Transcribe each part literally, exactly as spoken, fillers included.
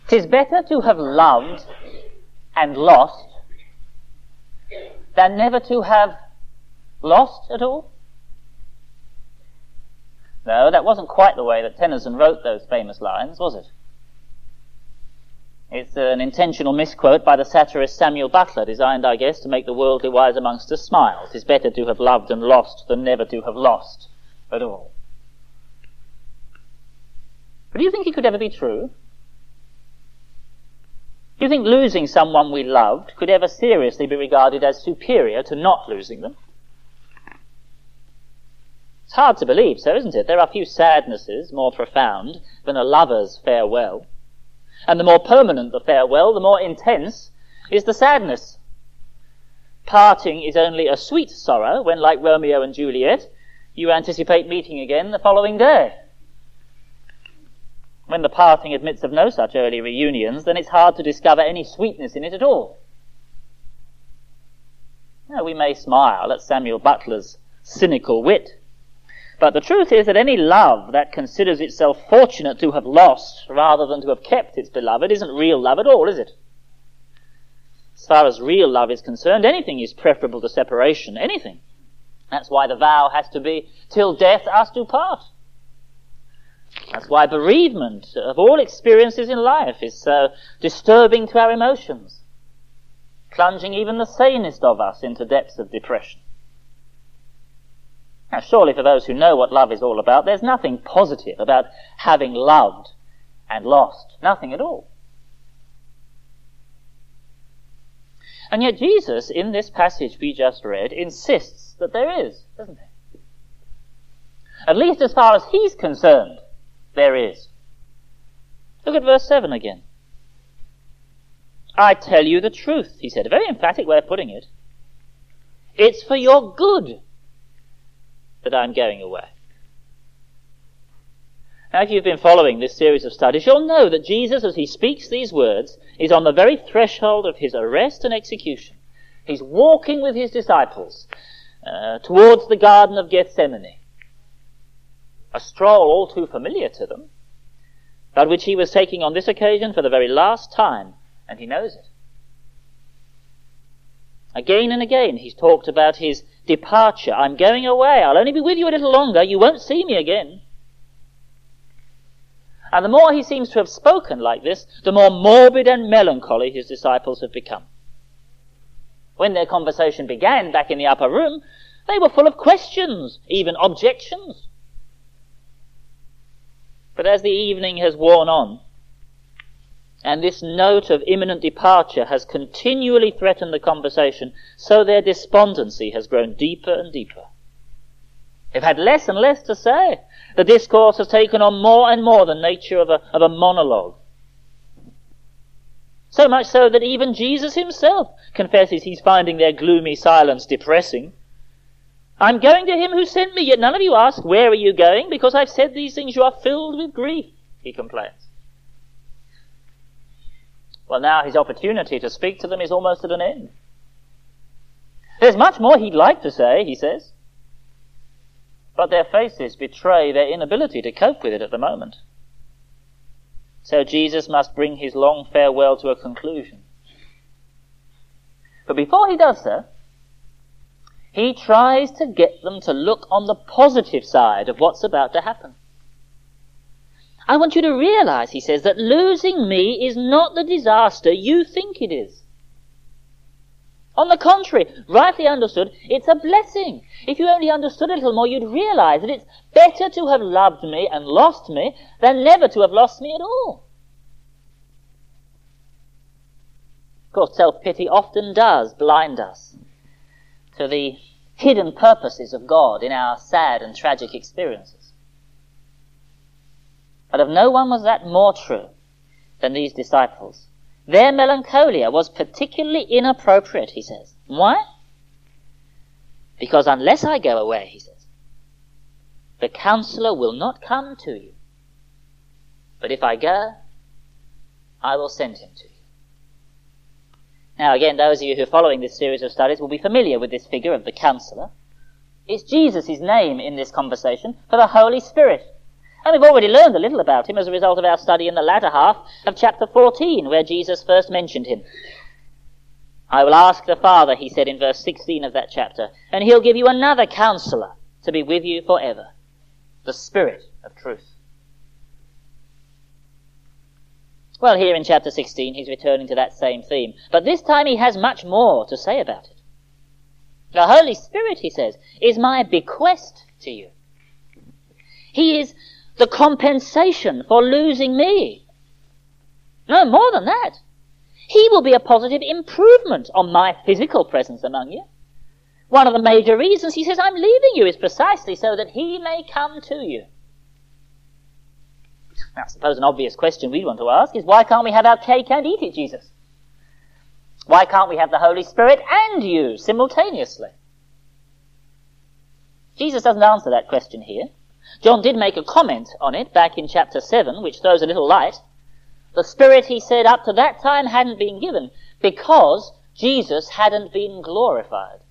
'Tis better to have loved and lost than never to have lost at all. No, that wasn't quite the way that Tennyson wrote those famous lines, was it? It's an intentional misquote by the satirist Samuel Butler, designed, I guess, to make the worldly wise amongst us smile. 'Tis better to have loved and lost than never to have lost at all. But do you think it could ever be true? Do you think losing someone we loved could ever seriously be regarded as superior to not losing them? It's hard to believe so, isn't it? There are few sadnesses more profound than a lover's farewell. And the more permanent the farewell, the more intense is the sadness. Parting is only a sweet sorrow when, like Romeo and Juliet, you anticipate meeting again the following day. When the parting admits of no such early reunions, then it's hard to discover any sweetness in it at all. Now, we may smile at Samuel Butler's cynical wit, but the truth is that any love that considers itself fortunate to have lost rather than to have kept its beloved isn't real love at all, is it? As far as real love is concerned, anything is preferable to separation, anything. That's why the vow has to be, till death us do part. That's why bereavement of all experiences in life is so disturbing to our emotions, plunging even the sanest of us into depths of depression. Now, surely for those who know what love is all about, there's nothing positive about having loved and lost. Nothing at all. And yet Jesus, in this passage we just read, insists that there is, doesn't he? At least as far as he's concerned, there is. Look at verse seven again. I tell you the truth, he said. A very emphatic way of putting it. It's for your good that I'm going away. Now, if you've been following this series of studies, you'll know that Jesus, as he speaks these words, is on the very threshold of his arrest and execution. He's walking with his disciples uh, towards the Garden of Gethsemane. A stroll all too familiar to them, but which he was taking on this occasion for the very last time, and he knows it. Again and again he's talked about his departure. I'm going away. I'll only be with you a little longer. You won't see me again. And the more he seems to have spoken like this, the more morbid and melancholy his disciples have become. When their conversation began back in the upper room, they were full of questions, even objections. But as the evening has worn on, and this note of imminent departure has continually threatened the conversation, so their despondency has grown deeper and deeper. They've had less and less to say. The discourse has taken on more and more the nature of a, of a monologue. So much so that even Jesus himself confesses he's finding their gloomy silence depressing. I'm going to him who sent me, yet none of you ask, where are you going? Because I've said these things, you are filled with grief, he complains. Well, now his opportunity to speak to them is almost at an end. There's much more he'd like to say, he says, but their faces betray their inability to cope with it at the moment. So Jesus must bring his long farewell to a conclusion. But before he does so, he tries to get them to look on the positive side of what's about to happen. I want you to realize, he says, that losing me is not the disaster you think it is. On the contrary, rightly understood, it's a blessing. If you only understood a little more, you'd realize that it's better to have loved me and lost me than never to have lost me at all. Of course, self-pity often does blind us to the hidden purposes of God in our sad and tragic experiences. But of no one was that more true than these disciples. Their melancholia was particularly inappropriate, he says. Why? Because unless I go away, he says, the counselor will not come to you. But if I go, I will send him to you. Now again, those of you who are following this series of studies will be familiar with this figure of the counselor. It's Jesus' name in this conversation for the Holy Spirit. And we've already learned a little about him as a result of our study in the latter half of chapter fourteen, where Jesus first mentioned him. I will ask the Father, he said in verse sixteen of that chapter, and he'll give you another counselor to be with you forever, the Spirit of truth. Well, here in chapter sixteen, he's returning to that same theme, but this time he has much more to say about it. The Holy Spirit, he says, is my bequest to you. He is the compensation for losing me. No, more than that. He will be a positive improvement on my physical presence among you. One of the major reasons he says I'm leaving you is precisely so that he may come to you. Now, I suppose an obvious question we want to ask is, why can't we have our cake and eat it, Jesus? Why can't we have the Holy Spirit and you simultaneously? Jesus doesn't answer that question here. John did make a comment on it back in chapter seven, which throws a little light. The Spirit, he said, up to that time hadn't been given because Jesus hadn't been glorified.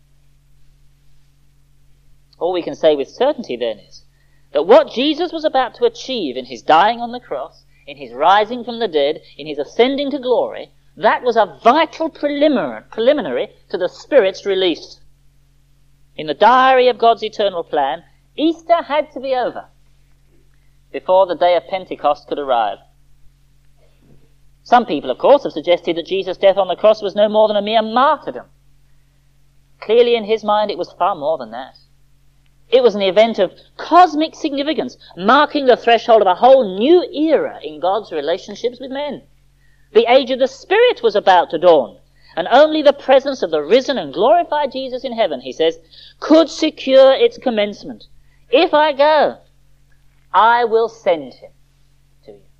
All we can say with certainty then is that what Jesus was about to achieve in his dying on the cross, in his rising from the dead, in his ascending to glory, that was a vital preliminary, preliminary to the Spirit's release. In the diary of God's eternal plan, Easter had to be over before the day of Pentecost could arrive. Some people, of course, have suggested that Jesus' death on the cross was no more than a mere martyrdom. Clearly, in his mind, it was far more than that. It was an event of cosmic significance, marking the threshold of a whole new era in God's relationships with men. The age of the Spirit was about to dawn, and only the presence of the risen and glorified Jesus in heaven, he says, could secure its commencement. If I go, I will send him to you.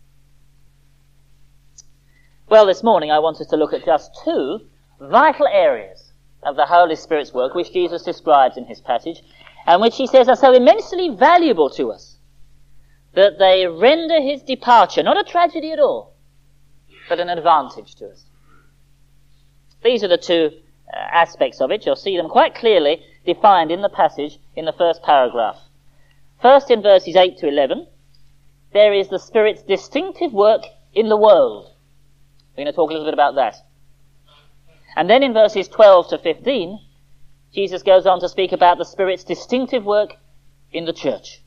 Well, this morning I want us to look at just two vital areas of the Holy Spirit's work which Jesus describes in his passage, and which he says are so immensely valuable to us that they render his departure not a tragedy at all, but an advantage to us. These are the two uh, aspects of it. You'll see them quite clearly defined in the passage in the first paragraph. First, in verses eight to eleven, there is the Spirit's distinctive work in the world. We're going to talk a little bit about that. And then in verses twelve to fifteen, Jesus goes on to speak about the Spirit's distinctive work in the church.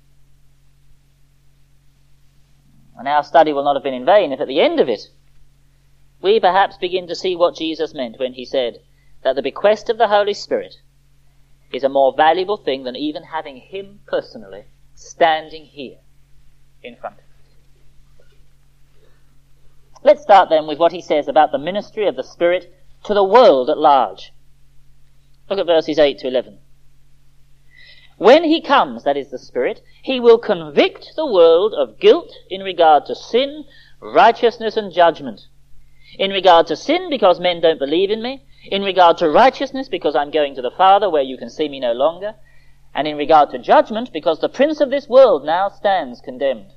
And our study will not have been in vain if at the end of it we perhaps begin to see what Jesus meant when he said that the bequest of the Holy Spirit is a more valuable thing than even having him personally standing here in front of us. Let's start then with what he says about the ministry of the Spirit to the world at large. Look at verses eight to eleven. When he comes, that is the Spirit, he will convict the world of guilt in regard to sin, righteousness and judgment. In regard to sin, because men don't believe in me. In regard to righteousness, because I'm going to the Father where you can see me no longer. And in regard to judgment, because the prince of this world now stands condemned.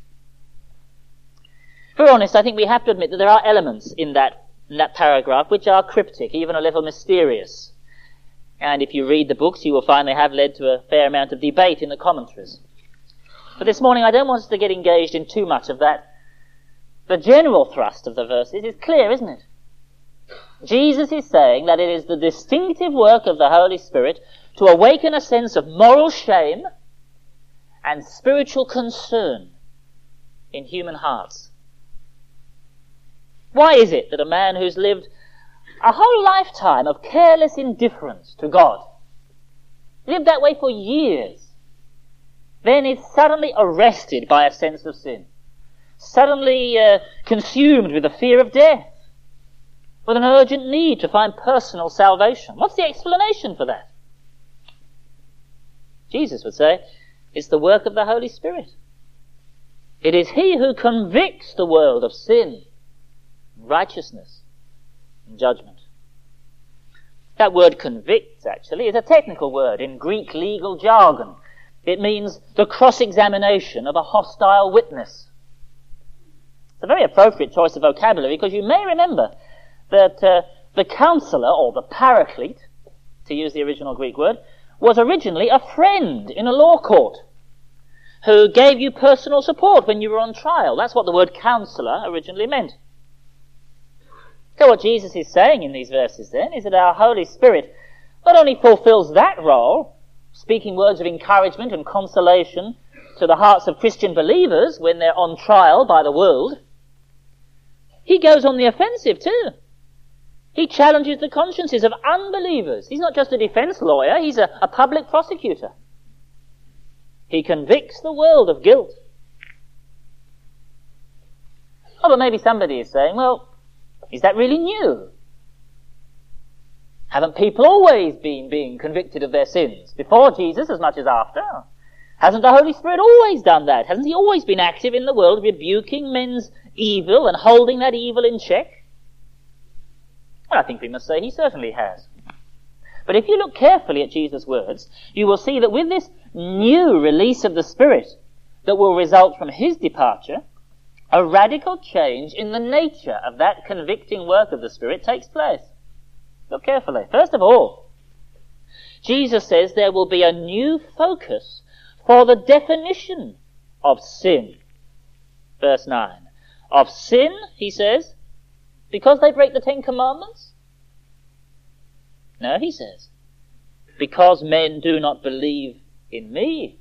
If we're honest, I think we have to admit that there are elements in that, in that paragraph which are cryptic, even a little mysterious. And if you read the books, you will find they have led to a fair amount of debate in the commentaries. But this morning I don't want us to get engaged in too much of that. The general thrust of the verses is clear, isn't it? Jesus is saying that it is the distinctive work of the Holy Spirit to awaken a sense of moral shame and spiritual concern in human hearts. Why is it that a man who's lived a whole lifetime of careless indifference to God, lived that way for years, then is suddenly arrested by a sense of sin, suddenly uh, consumed with the fear of death, with an urgent need to find personal salvation? What's the explanation for that? Jesus would say, it's the work of the Holy Spirit. It is he who convicts the world of sin, righteousness, and judgment. That word convicts, actually, is a technical word in Greek legal jargon. It means the cross-examination of a hostile witness. It's a very appropriate choice of vocabulary because you may remember that uh, the counselor, or the paraclete, to use the original Greek word, was originally a friend in a law court who gave you personal support when you were on trial. That's what the word counselor originally meant. So what Jesus is saying in these verses then is that our Holy Spirit not only fulfills that role, speaking words of encouragement and consolation to the hearts of Christian believers when they're on trial by the world, he goes on the offensive too. He challenges the consciences of unbelievers. He's not just a defense lawyer, he's a, a public prosecutor. He convicts the world of guilt. Oh, but maybe somebody is saying, well, is that really new? Haven't people always been being convicted of their sins, before Jesus as much as after? Hasn't the Holy Spirit always done that? Hasn't he always been active in the world, rebuking men's evil and holding that evil in check? Well, I think we must say he certainly has. But if you look carefully at Jesus' words, you will see that with this new release of the Spirit that will result from his departure, a radical change in the nature of that convicting work of the Spirit takes place. Look carefully. First of all, Jesus says there will be a new focus for the definition of sin. Verse nine. Of sin, he says, because they break the Ten Commandments? No, he says, because men do not believe in me.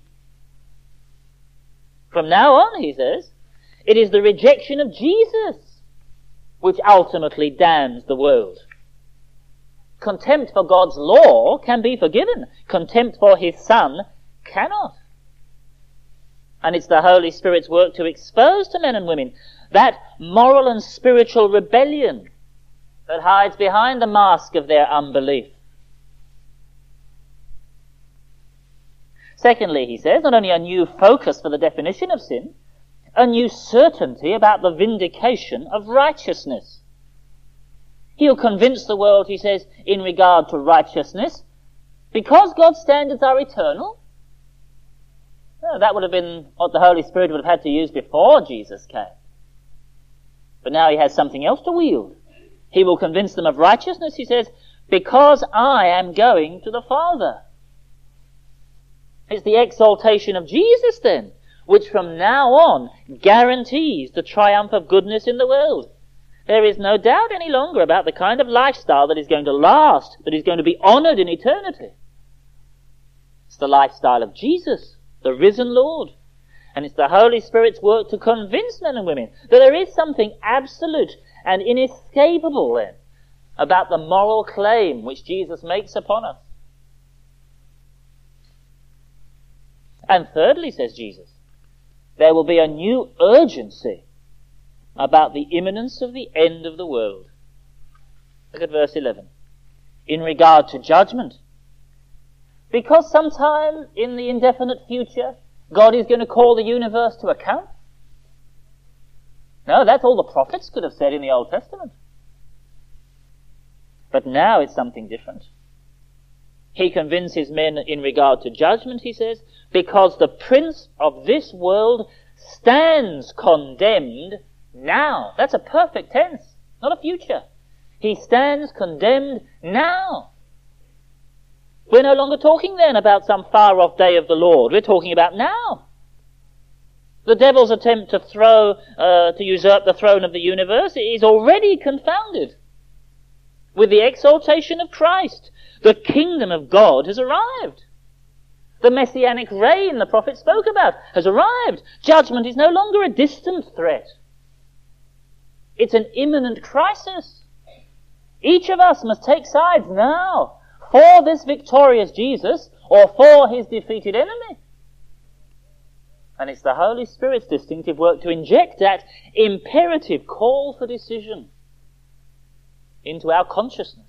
From now on, he says, it is the rejection of Jesus which ultimately damns the world. Contempt for God's law can be forgiven. Contempt for his Son cannot. And it's the Holy Spirit's work to expose to men and women that moral and spiritual rebellion that hides behind the mask of their unbelief. Secondly, he says, not only a new focus for the definition of sin, a new certainty about the vindication of righteousness. He'll convince the world, he says, in regard to righteousness, because God's standards are eternal. Well, that would have been what the Holy Spirit would have had to use before Jesus came. But now he has something else to wield. He will convince them of righteousness, he says, because I am going to the Father. It's the exaltation of Jesus, then, which from now on guarantees the triumph of goodness in the world. There is no doubt any longer about the kind of lifestyle that is going to last, that is going to be honored in eternity. It's the lifestyle of Jesus, the risen Lord. And it's the Holy Spirit's work to convince men and women that there is something absolute and inescapable then about the moral claim which Jesus makes upon us. And thirdly, says Jesus, there will be a new urgency about the imminence of the end of the world. Look at verse eleven. In regard to judgment, because sometime in the indefinite future, God is going to call the universe to account? No, that's all the prophets could have said in the Old Testament. But now it's something different. He convinces men in regard to judgment, he says, because the prince of this world stands condemned now. That's a perfect tense, not a future. He stands condemned now. We're no longer talking then about some far-off day of the Lord. We're talking about now. The devil's attempt to throw, uh, to usurp the throne of the universe is already confounded. With the exaltation of Christ, the kingdom of God has arrived. The messianic reign the prophet spoke about has arrived. Judgment is no longer a distant threat. It's an imminent crisis. Each of us must take sides now for this victorious Jesus or for his defeated enemy. And it's the Holy Spirit's distinctive work to inject that imperative call for decision into our consciousness.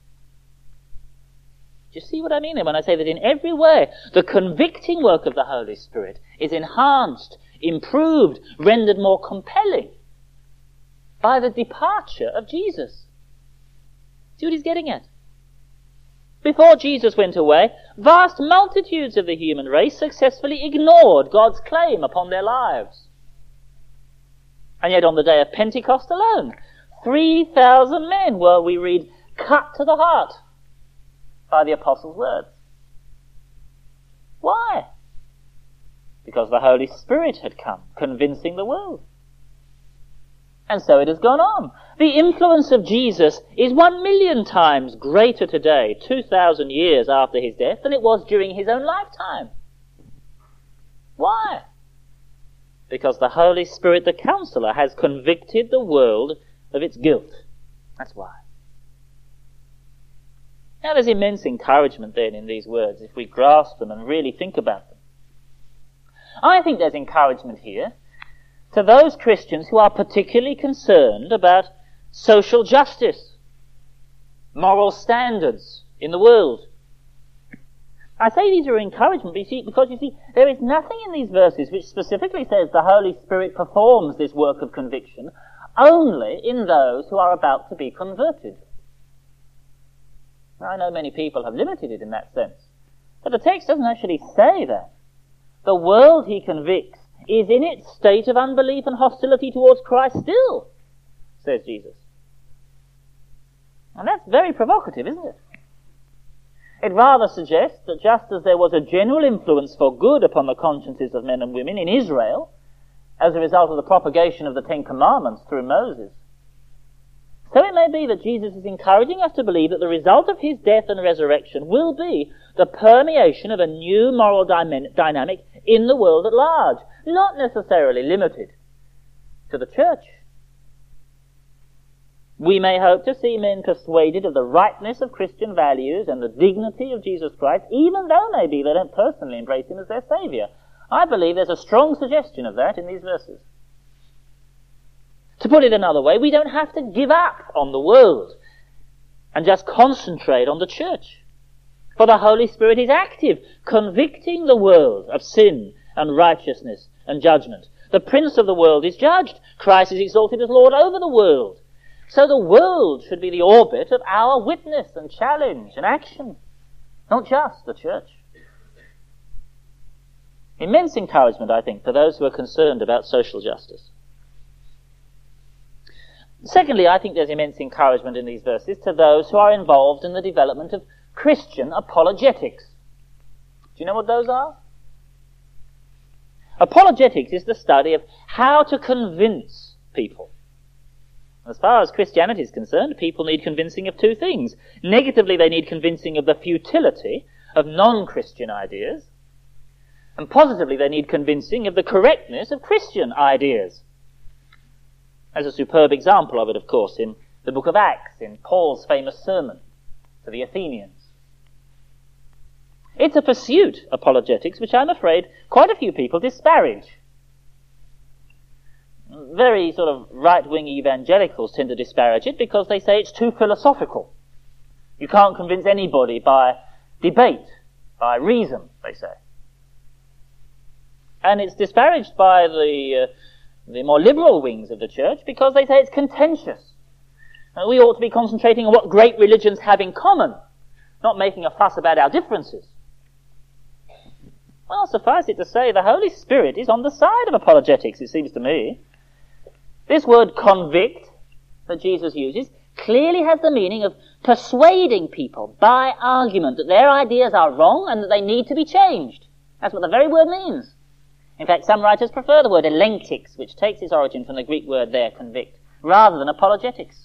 Do you see what I mean when I say that in every way the convicting work of the Holy Spirit is enhanced, improved, rendered more compelling by the departure of Jesus? See what he's getting at? Before Jesus went away, vast multitudes of the human race successfully ignored God's claim upon their lives. And yet on the day of Pentecost alone, three thousand men were, we read, cut to the heart by the apostles' words. Why? because the Holy Spirit had come, convincing the world. And so it has gone on. The influence of Jesus is one million times greater today, two thousand years after his death, than it was during his own lifetime. Why? Because the Holy Spirit, the Counselor, has convicted the world of its guilt. That's why. Now there's immense encouragement then in these words, if we grasp them and really think about them. I think there's encouragement here to those Christians who are particularly concerned about social justice, moral standards in the world. I say these are encouragement because, you see, there is nothing in these verses which specifically says the Holy Spirit performs this work of conviction only in those who are about to be converted. Now, I know many people have limited it in that sense, but the text doesn't actually say that. The world he convicts is in its state of unbelief and hostility towards Christ still, says Jesus. And that's very provocative, isn't it? It rather suggests that just as there was a general influence for good upon the consciences of men and women in Israel, as a result of the propagation of the Ten Commandments through Moses, so it may be that Jesus is encouraging us to believe that the result of his death and resurrection will be the permeation of a new moral dy- dynamic in the world at large, not necessarily limited to the church. We may hope to see men persuaded of the rightness of Christian values and the dignity of Jesus Christ, even though maybe they don't personally embrace him as their Saviour. I believe there's a strong suggestion of that in these verses. To put it another way, we don't have to give up on the world and just concentrate on the church. For the Holy Spirit is active, convicting the world of sin and righteousness and judgment. The prince of the world is judged. Christ is exalted as Lord over the world. So the world should be the orbit of our witness and challenge and action, not just the church. Immense encouragement, I think, for those who are concerned about social justice. Secondly, I think there's immense encouragement in these verses to those who are involved in the development of Christian apologetics. Do you know what those are? Apologetics is the study of how to convince people. As far as Christianity is concerned, people need convincing of two things. Negatively, they need convincing of the futility of non-Christian ideas. And positively, they need convincing of the correctness of Christian ideas. There's a superb example of it, of course, in the book of Acts, in Paul's famous sermon to the Athenians. It's a pursuit, apologetics, which I'm afraid quite a few people disparage. Very sort of right-wing evangelicals tend to disparage it because they say it's too philosophical. You can't convince anybody by debate, by reason, they say. And it's disparaged by the uh, the more liberal wings of the church because they say it's contentious. And we ought to be concentrating on what great religions have in common, not making a fuss about our differences. Well, suffice it to say, the Holy Spirit is on the side of apologetics, it seems to me. This word convict that Jesus uses clearly has the meaning of persuading people by argument that their ideas are wrong and that they need to be changed. That's what the very word means. In fact, some writers prefer the word elenctics, which takes its origin from the Greek word there, convict, rather than apologetics.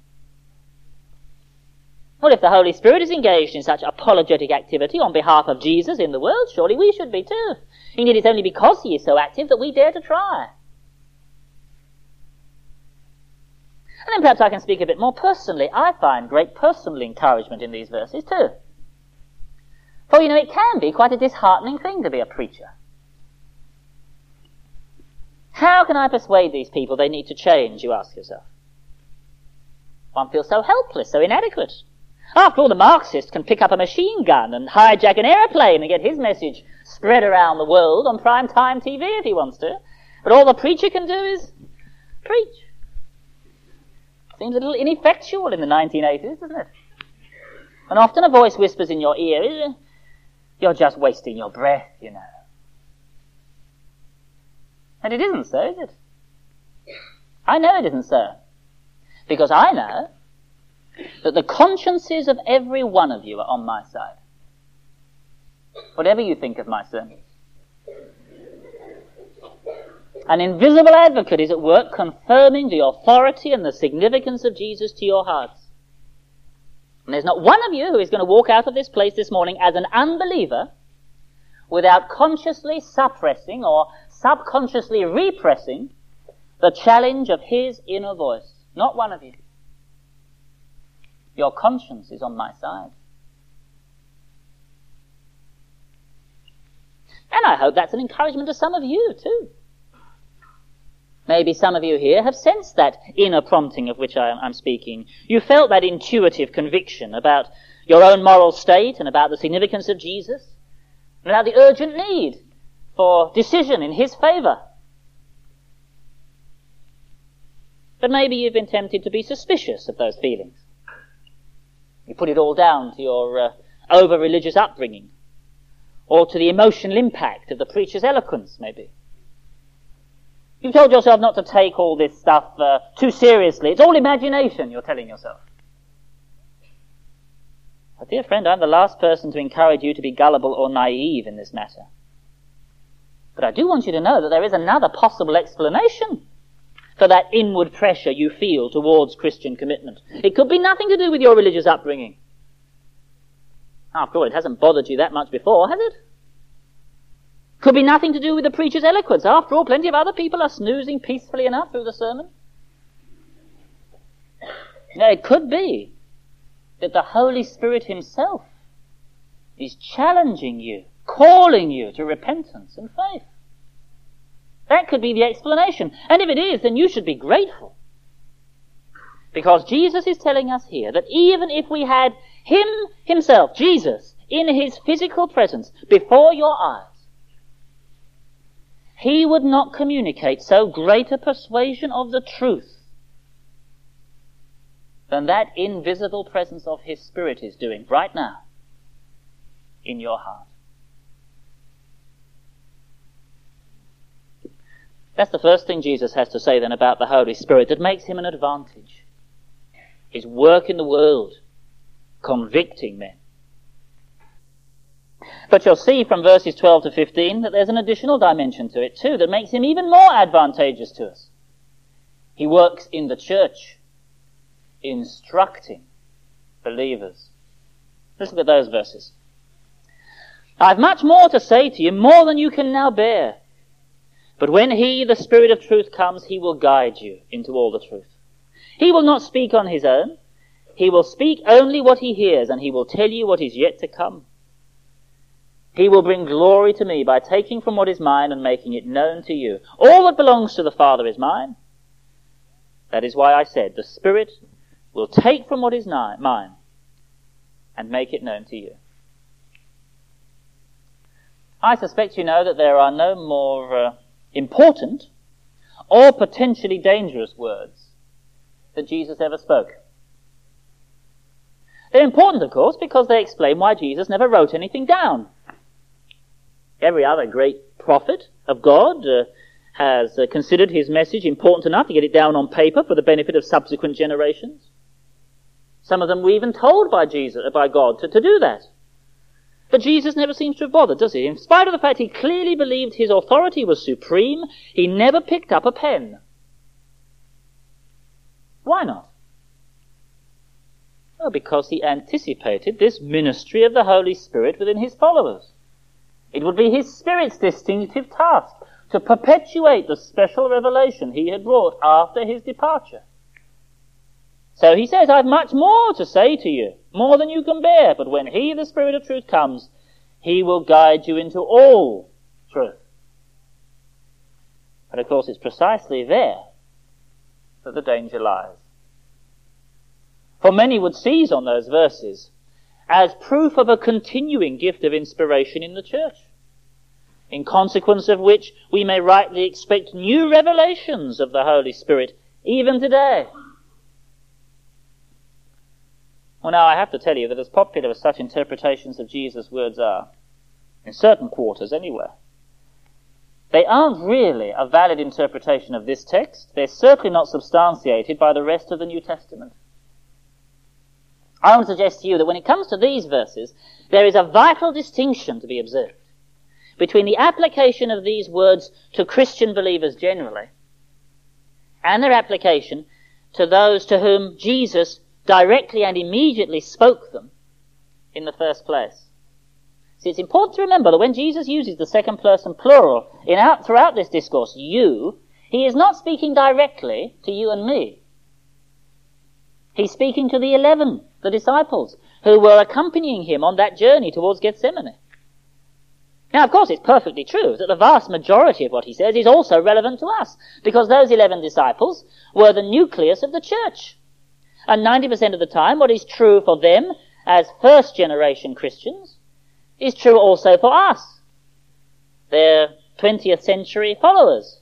Well, if the Holy Spirit is engaged in such apologetic activity on behalf of Jesus in the world, surely we should be too. Indeed, it's only because he is so active that we dare to try. And then perhaps I can speak a bit more personally. I find great personal encouragement in these verses too. For, you know, it can be quite a disheartening thing to be a preacher. How can I persuade these people they need to change, you ask yourself? One feels so helpless, so inadequate. After all, the Marxist can pick up a machine gun and hijack an aeroplane and get his message spread around the world on prime time T V if he wants to. But all the preacher can do is preach. Seems a little ineffectual in the nineteen eighties, doesn't it? And often a voice whispers in your ear, you're just wasting your breath, you know. And it isn't so, is it? I know it isn't so. Because I know that the consciences of every one of you are on my side. Whatever you think of my sermons. An invisible advocate is at work confirming the authority and the significance of Jesus to your hearts. And there's not one of you who is going to walk out of this place this morning as an unbeliever without consciously suppressing or subconsciously repressing the challenge of his inner voice. Not one of you. Your conscience is on my side. And I hope that's an encouragement to some of you too. Maybe some of you here have sensed that inner prompting of which I am speaking. You felt that intuitive conviction about your own moral state and about the significance of Jesus, and about the urgent need for decision in his favour. But maybe you've been tempted to be suspicious of those feelings. You put it all down to your uh, over-religious upbringing, or to the emotional impact of the preacher's eloquence, maybe. You've told yourself not to take all this stuff uh, too seriously. It's all imagination, you're telling yourself. But dear friend, I'm the last person to encourage you to be gullible or naive in this matter. But I do want you to know that there is another possible explanation for that inward pressure you feel towards Christian commitment. It could be nothing to do with your religious upbringing. After all, it hasn't bothered you that much before, has it? Could be nothing to do with the preacher's eloquence. After all, plenty of other people are snoozing peacefully enough through the sermon. No, it could be that the Holy Spirit himself is challenging you, calling you to repentance and faith. That could be the explanation. And if it is, then you should be grateful. Because Jesus is telling us here that even if we had him himself, Jesus, in his physical presence before your eyes, he would not communicate so great a persuasion of the truth than that invisible presence of his Spirit is doing right now in your heart. That's the first thing Jesus has to say then about the Holy Spirit that makes him an advantage. His work in the world, convicting men. But you'll see from verses twelve to fifteen that there's an additional dimension to it too that makes him even more advantageous to us. He works in the church, instructing believers. Let's look at those verses. I've much more to say to you, more than you can now bear. But when he, the Spirit of truth, comes, he will guide you into all the truth. He will not speak on his own. He will speak only what he hears, and he will tell you what is yet to come. He will bring glory to me by taking from what is mine and making it known to you. All that belongs to the Father is mine. That is why I said, the Spirit will take from what is mine and make it known to you. I suspect you know that there are no more uh, important or potentially dangerous words that Jesus ever spoke. They're important, of course, because they explain why Jesus never wrote anything down. Every other great prophet of God uh, has uh, considered his message important enough to get it down on paper for the benefit of subsequent generations. Some of them were even told by Jesus, by God, to, to do that. But Jesus never seems to have bothered, does he? In spite of the fact he clearly believed his authority was supreme, he never picked up a pen. Why not? Well, because he anticipated this ministry of the Holy Spirit within his followers. It would be his Spirit's distinctive task to perpetuate the special revelation he had brought after his departure. So he says, I've much more to say to you, more than you can bear, but when he, the Spirit of truth, comes, he will guide you into all truth. But of course it's precisely there that the danger lies. For many would seize on those verses as proof of a continuing gift of inspiration in the church, in consequence of which we may rightly expect new revelations of the Holy Spirit even today. Well, now I have to tell you that as popular as such interpretations of Jesus' words are, in certain quarters anyway, they aren't really a valid interpretation of this text. They're certainly not substantiated by the rest of the New Testament. I want to suggest to you that when it comes to these verses, there is a vital distinction to be observed. between the application of these words to Christian believers generally and their application to those to whom Jesus directly and immediately spoke them in the first place. See, it's important to remember that when Jesus uses the second person plural in out, throughout this discourse, you, he is not speaking directly to you and me. He's speaking to the eleven, the disciples, who were accompanying him on that journey towards Gethsemane. Now, of course, it's perfectly true that the vast majority of what he says is also relevant to us, because those eleven disciples were the nucleus of the church. And ninety percent of the time, what is true for them as first-generation Christians is true also for us, their twentieth century followers.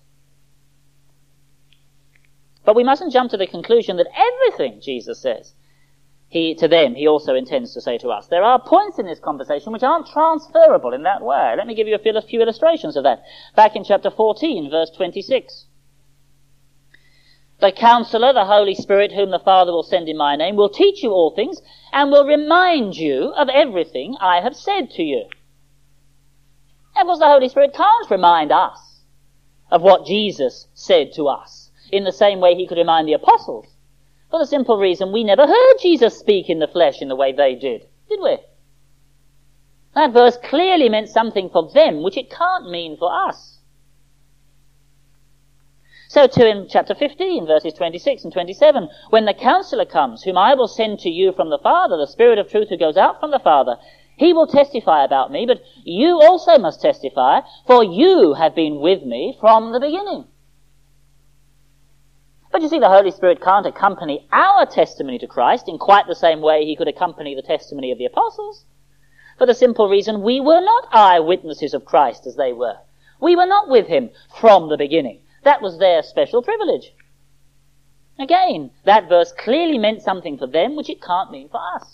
But we mustn't jump to the conclusion that everything Jesus says he, to them, he also intends to say to us. There are points in this conversation which aren't transferable in that way. Let me give you a few illustrations of that. Back in chapter fourteen, verse twenty-six. The Counselor, the Holy Spirit, whom the Father will send in my name, will teach you all things and will remind you of everything I have said to you. Of course, the Holy Spirit can't remind us of what Jesus said to us in the same way he could remind the apostles, for the simple reason we never heard Jesus speak in the flesh in the way they did, did we? That verse clearly meant something for them which it can't mean for us. So too in chapter fifteen, verses twenty-six and twenty-seven, when the Counselor comes, whom I will send to you from the Father, the Spirit of truth who goes out from the Father, he will testify about me, but you also must testify, for you have been with me from the beginning. But you see, the Holy Spirit can't accompany our testimony to Christ in quite the same way he could accompany the testimony of the apostles, for the simple reason we were not eyewitnesses of Christ as they were. We were not with him from the beginning. That was their special privilege. Again, that verse clearly meant something for them which it can't mean for us.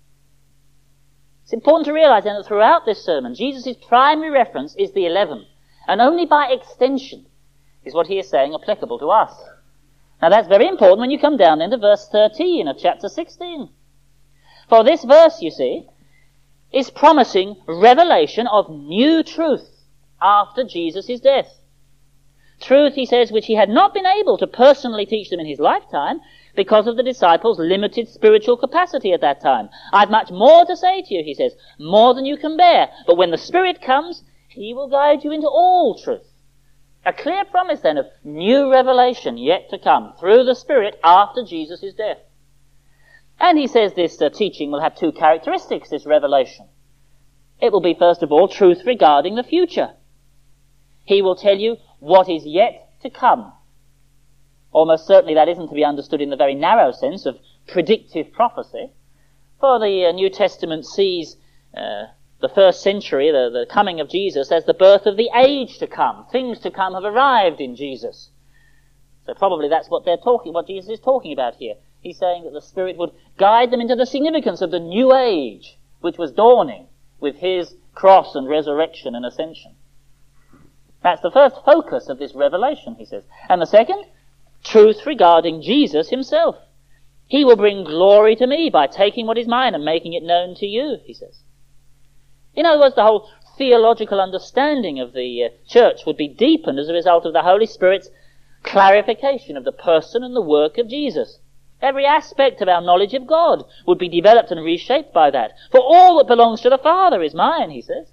It's important to realize then that throughout this sermon, Jesus' primary reference is the eleven, and only by extension is what he is saying applicable to us. Now that's very important when you come down then to verse thirteen of chapter sixteen. For this verse, you see, is promising revelation of new truth after Jesus' death. Truth, he says, which he had not been able to personally teach them in his lifetime because of the disciples' limited spiritual capacity at that time. I've much more to say to you, he says, more than you can bear. But when the Spirit comes, he will guide you into all truth. A clear promise then of new revelation yet to come through the Spirit after Jesus' death. And he says this uh, teaching will have two characteristics, this revelation. It will be, first of all, truth regarding the future. He will tell you what is yet to come. Almost certainly that isn't to be understood in the very narrow sense of predictive prophecy, for the uh, New Testament sees uh, the first century, the, the coming of Jesus, as the birth of the age to come. Things to come have arrived in Jesus. So probably that's what they're talking, what Jesus is talking about here. He's saying that the Spirit would guide them into the significance of the new age, which was dawning with his cross and resurrection and ascension. That's the first focus of this revelation, he says. And the second, truth regarding Jesus himself. He will bring glory to me by taking what is mine and making it known to you, he says. In other words, the whole theological understanding of the uh, church would be deepened as a result of the Holy Spirit's clarification of the person and the work of Jesus. Every aspect of our knowledge of God would be developed and reshaped by that. For all that belongs to the Father is mine, he says.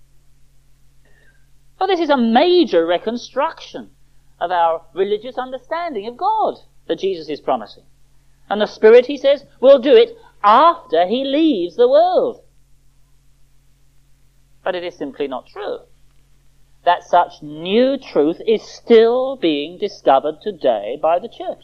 Well, this is a major reconstruction of our religious understanding of God that Jesus is promising. And the Spirit, he says, will do it after he leaves the world. But it is simply not true that such new truth is still being discovered today by the church.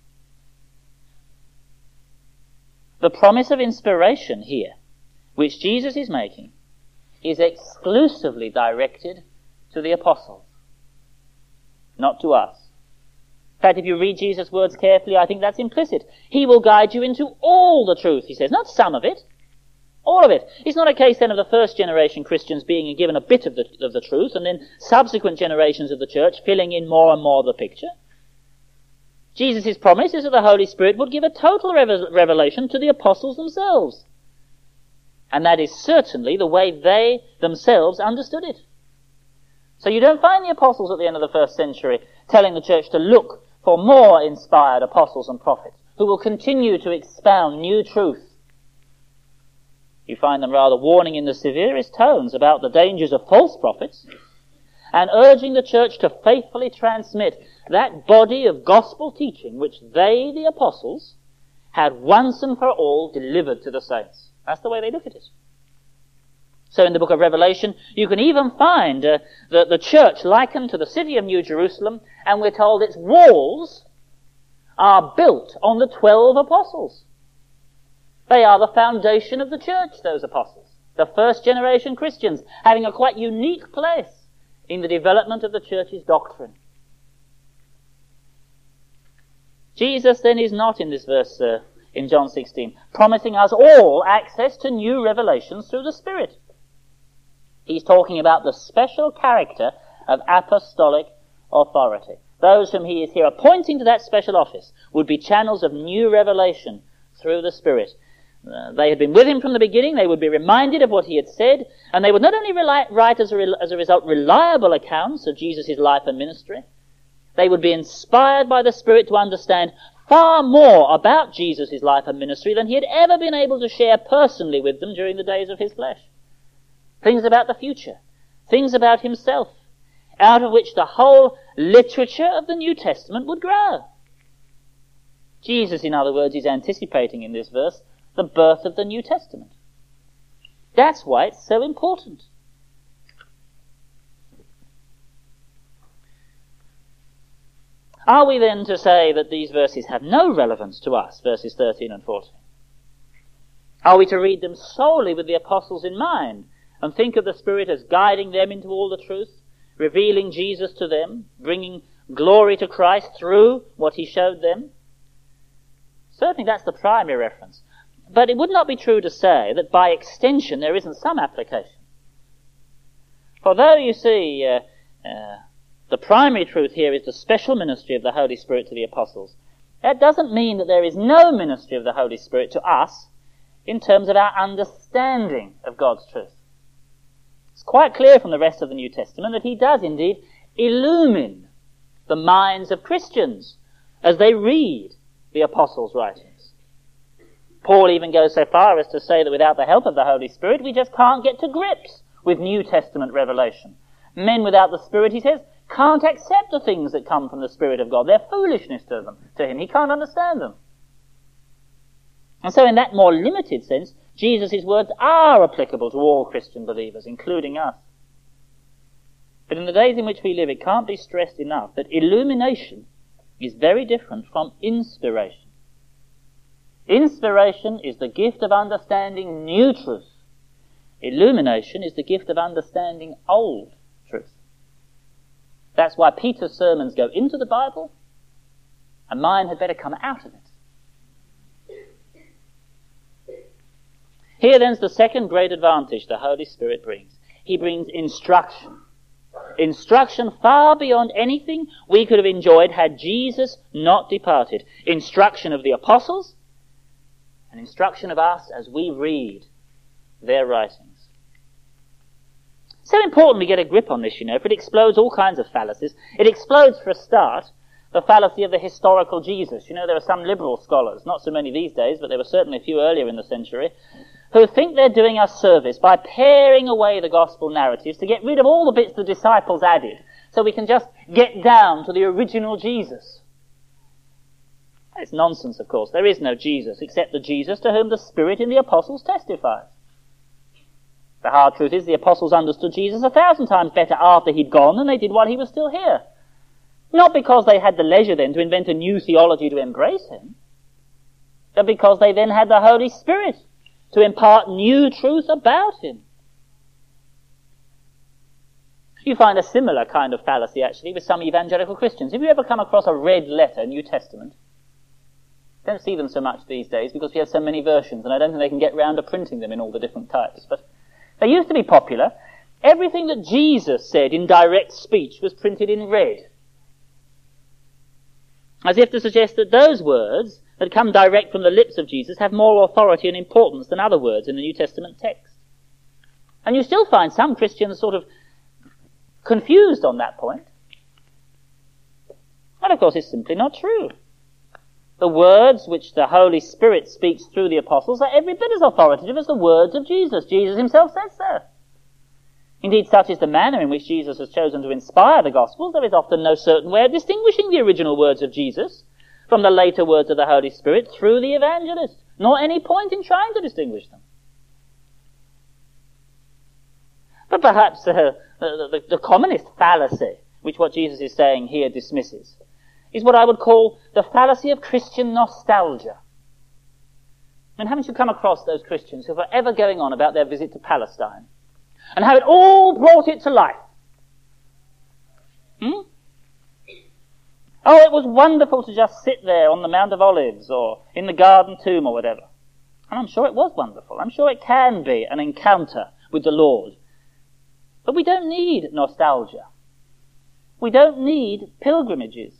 The promise of inspiration here, which Jesus is making, is exclusively directed to the apostles, not to us. In fact, if you read Jesus' words carefully, I think that's implicit. He will guide you into all the truth, he says, not some of it, all of it. It's not a case then of the first generation Christians being given a bit of the, of the truth, and then subsequent generations of the church filling in more and more of the picture. Jesus' promise is that the Holy Spirit would give a total revel- revelation to the apostles themselves. And that is certainly the way they themselves understood it. So you don't find the apostles at the end of the first century telling the church to look for more inspired apostles and prophets who will continue to expound new truth. You find them rather warning in the severest tones about the dangers of false prophets and urging the church to faithfully transmit that body of gospel teaching which they, the apostles, had once and for all delivered to the saints. That's the way they look at it. So in the book of Revelation, you can even find uh, the, the church likened to the city of New Jerusalem, and we're told its walls are built on the twelve apostles. They are the foundation of the church, those apostles. The first generation Christians, having a quite unique place in the development of the church's doctrine. Jesus then is not in this verse uh, in John sixteen, promising us all access to new revelations through the Spirit. He's talking about the special character of apostolic authority. Those whom he is here appointing to that special office would be channels of new revelation through the Spirit. Uh, they had been with him from the beginning. They would be reminded of what he had said, and they would not only rely, write as a, re, as a result reliable accounts of Jesus' life and ministry, they would be inspired by the Spirit to understand far more about Jesus' life and ministry than he had ever been able to share personally with them during the days of his flesh. Things about the future, things about himself, out of which the whole literature of the New Testament would grow. Jesus, in other words, is anticipating in this verse the birth of the New Testament. That's why it's so important. Are we then to say that these verses have no relevance to us, verses thirteen and fourteen? Are we to read them solely with the apostles in mind and think of the Spirit as guiding them into all the truth, revealing Jesus to them, bringing glory to Christ through what he showed them? Certainly that's the primary reference. But it would not be true to say that by extension there isn't some application. For though you see uh, uh, the primary truth here is the special ministry of the Holy Spirit to the apostles, that doesn't mean that there is no ministry of the Holy Spirit to us in terms of our understanding of God's truth. It's quite clear from the rest of the New Testament that he does indeed illumine the minds of Christians as they read the apostles' writings. Paul even goes so far as to say that without the help of the Holy Spirit, we just can't get to grips with New Testament revelation. Men without the Spirit, he says, can't accept the things that come from the Spirit of God. They're foolishness to them, to him. He can't understand them. And so in that more limited sense, Jesus' words are applicable to all Christian believers, including us. But in the days in which we live, it can't be stressed enough that illumination is very different from inspiration. Inspiration is the gift of understanding new truth. Illumination is the gift of understanding old truth. That's why Peter's sermons go into the Bible, and mine had better come out of it. Here then's the second great advantage the Holy Spirit brings. He brings instruction. Instruction far beyond anything we could have enjoyed had Jesus not departed. Instruction of the apostles, and instruction of us as we read their writings. So important we get a grip on this, you know, for it explodes all kinds of fallacies. It explodes, for a start, the fallacy of the historical Jesus. You know, there are some liberal scholars, not so many these days, but there were certainly a few earlier in the century, who think they're doing us service by paring away the gospel narratives to get rid of all the bits the disciples added, so we can just get down to the original Jesus. It's nonsense, of course. There is no Jesus except the Jesus to whom the Spirit in the apostles testifies. The hard truth is the apostles understood Jesus a thousand times better after he'd gone than they did while he was still here. Not because they had the leisure then to invent a new theology to embrace him, but because they then had the Holy Spirit to impart new truth about him. You find a similar kind of fallacy, actually, with some evangelical Christians. Have you ever come across a red letter New Testament? Don't see them so much these days because we have so many versions, and I don't think they can get round to printing them in all the different types. But they used to be popular. Everything that Jesus said in direct speech was printed in red, as if to suggest that those words that come direct from the lips of Jesus have more authority and importance than other words in the New Testament text. And you still find some Christians sort of confused on that point. And of course it's simply not true. The words which the Holy Spirit speaks through the apostles are every bit as authoritative as the words of Jesus. Jesus himself says so. Indeed, such is the manner in which Jesus has chosen to inspire the Gospels, there is often no certain way of distinguishing the original words of Jesus from the later words of the Holy Spirit through the evangelist, nor any point in trying to distinguish them. But perhaps uh, the, the, the commonest fallacy, which what Jesus is saying here dismisses, is what I would call the fallacy of Christian nostalgia. And haven't you come across those Christians who are ever going on about their visit to Palestine and how it all brought it to life? Hmm? Oh, it was wonderful to just sit there on the Mount of Olives or in the Garden Tomb or whatever. And I'm sure it was wonderful. I'm sure it can be an encounter with the Lord. But we don't need nostalgia. We don't need pilgrimages.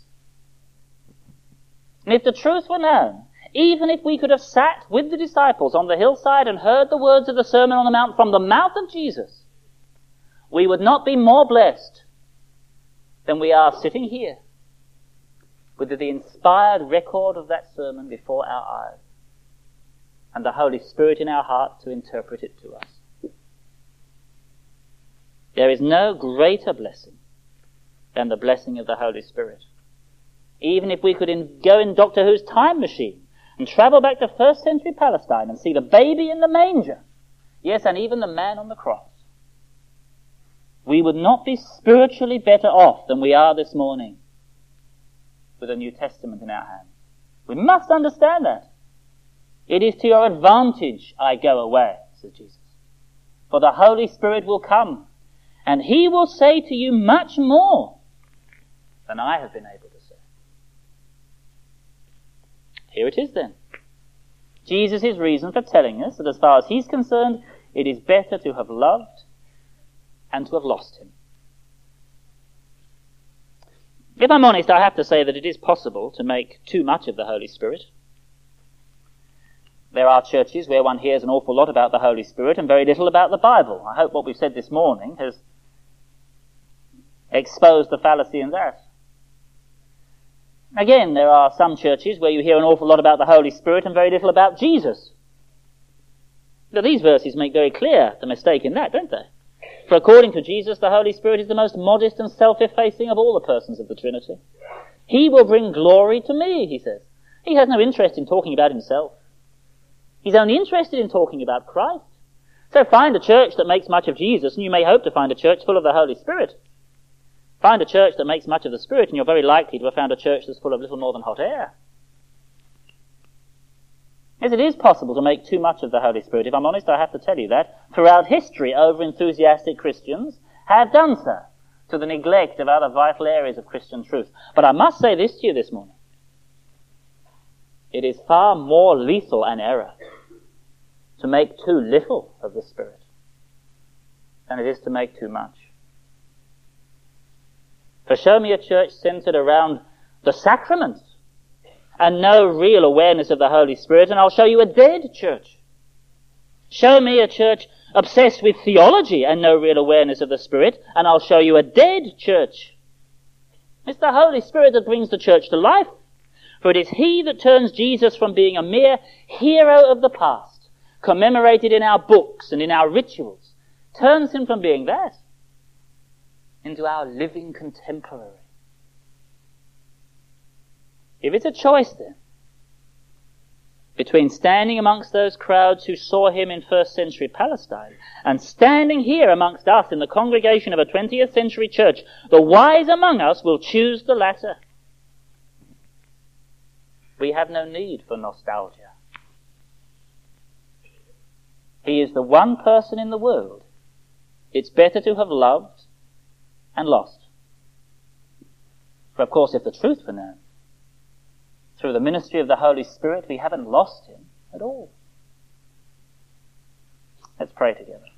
And if the truth were known, even if we could have sat with the disciples on the hillside and heard the words of the Sermon on the Mount from the mouth of Jesus, we would not be more blessed than we are sitting here with the inspired record of that sermon before our eyes and the Holy Spirit in our heart to interpret it to us. There is no greater blessing than the blessing of the Holy Spirit. Even if we could in, go in Doctor Who's time machine and travel back to first century Palestine and see the baby in the manger, yes, and even the man on the cross, we would not be spiritually better off than we are this morning with a New Testament in our hands. We must understand that. It is to your advantage I go away, says Jesus. For the Holy Spirit will come, and he will say to you much more than I have been able to say. Here it is then. Jesus' reason for telling us that as far as he's concerned, it is better to have loved and to have lost him. If I'm honest, I have to say that it is possible to make too much of the Holy Spirit. There are churches where one hears an awful lot about the Holy Spirit and very little about the Bible. I hope what we've said this morning has exposed the fallacy in that. Again, there are some churches where you hear an awful lot about the Holy Spirit and very little about Jesus. Now, these verses make very clear the mistake in that, don't they? For according to Jesus, the Holy Spirit is the most modest and self-effacing of all the persons of the Trinity. He will bring glory to me, he says. He has no interest in talking about himself. He's only interested in talking about Christ. So find a church that makes much of Jesus, and you may hope to find a church full of the Holy Spirit. Find a church that makes much of the Spirit, and you're very likely to have found a church that's full of little more than hot air. Yes, it is possible to make too much of the Holy Spirit. If I'm honest, I have to tell you that. Throughout history, over-enthusiastic Christians have done so, to the neglect of other vital areas of Christian truth. But I must say this to you this morning. It is far more lethal an error to make too little of the Spirit than it is to make too much. For show me a church centered around the sacraments and no real awareness of the Holy Spirit, and I'll show you a dead church. Show me a church obsessed with theology and no real awareness of the Spirit, and I'll show you a dead church. It's the Holy Spirit that brings the church to life, for it is he that turns Jesus from being a mere hero of the past, commemorated in our books and in our rituals, turns him from being that into our living contemporary. If it's a choice then, between standing amongst those crowds who saw him in first century Palestine and standing here amongst us in the congregation of a twentieth century church, the wise among us will choose the latter. We have no need for nostalgia. He is the one person in the world it's better to have loved and lost. For of course, if the truth were known, through the ministry of the Holy Spirit, we haven't lost him at all. Let's pray together.